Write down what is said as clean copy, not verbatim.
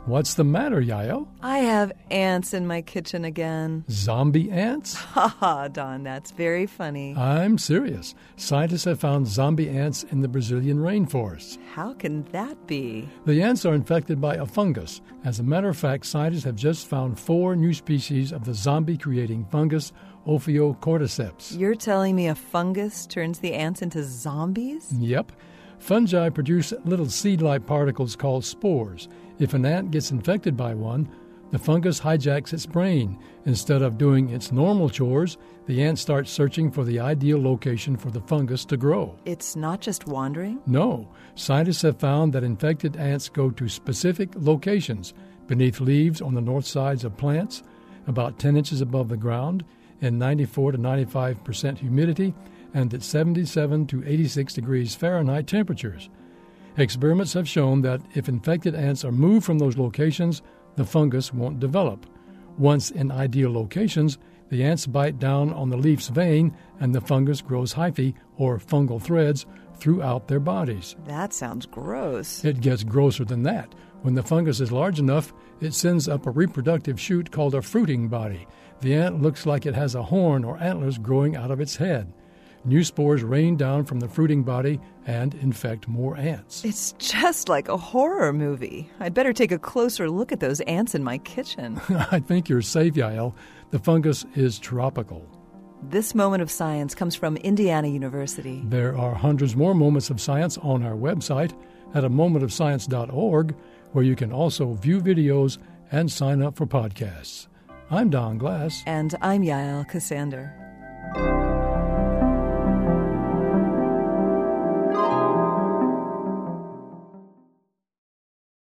What's the matter, Yael? I have ants in my kitchen again. Zombie ants? Ha ha, Don, that's very funny. I'm serious. Scientists have found zombie ants in the Brazilian rainforests. How can that be? The ants are infected by a fungus. As a matter of fact, scientists have just found 4 new species of the zombie-creating fungus, Ophiocordyceps. You're telling me a fungus turns the ants into zombies? Yep. Fungi produce little seed-like particles called spores. If an ant gets infected by one, the fungus hijacks its brain. Instead of doing its normal chores, the ant starts searching for the ideal location for the fungus to grow. It's not just wandering? No. Scientists have found that infected ants go to specific locations beneath leaves on the north sides of plants, about 10 inches above the ground, in 94 to 95% humidity, and at 77 to 86 degrees Fahrenheit temperatures. Experiments have shown that if infected ants are moved from those locations, the fungus won't develop. Once in ideal locations, the ants bite down on the leaf's vein and the fungus grows hyphae, or fungal threads, throughout their bodies. That sounds gross. It gets grosser than that. When the fungus is large enough, it sends up a reproductive shoot called a fruiting body. The ant looks like it has a horn or antlers growing out of its head. New spores rain down from the fruiting body and infect more ants. It's just like a horror movie. I'd better take a closer look at those ants in my kitchen. I think you're safe, Yael. The fungus is tropical. This moment of science comes from Indiana University. There are hundreds more moments of science on our website at amomentofscience.org, where you can also view videos and sign up for podcasts. I'm Don Glass. And I'm Yael Cassander.